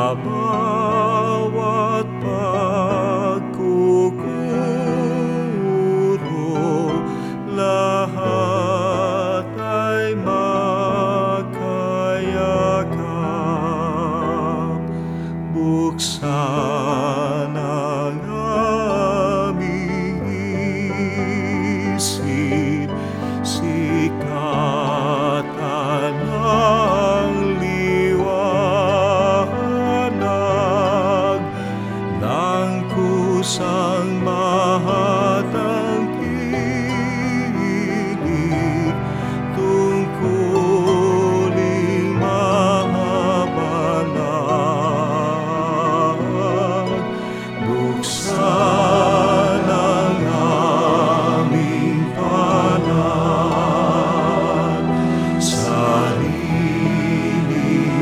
bawat pagkukuro, lahat ay makayakap. Buksan ang aming isip, sikatan ang liwanag ng kusang mahatang kilig, tungkuling mahabalag. Buksan ang aming panal, sarili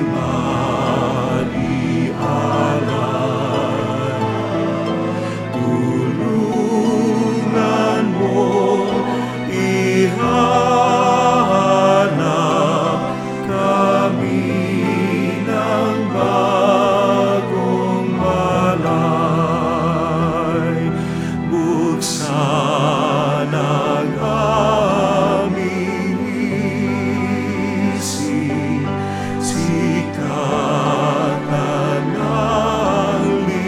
malialay. Tulungan mo ihanap kami ng bagong balay. Buksan ang aming isip, sikatan ang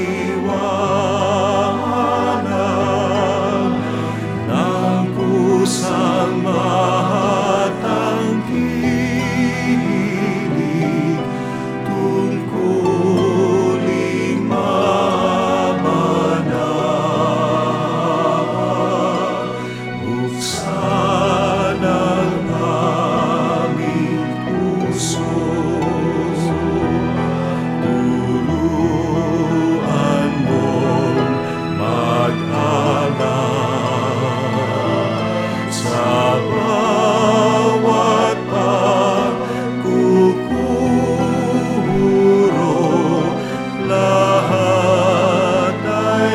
liwanag ng kusang mahatang kilig, tungkuling mabanal. Buksan ang aming puso, turuan mong mag-alala sa bawat pagkukuro, lahat ay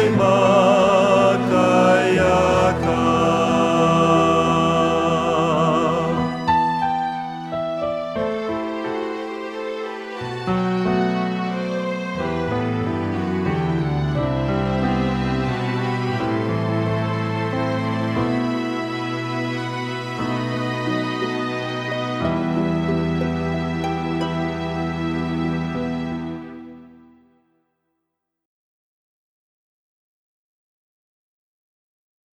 makayakap.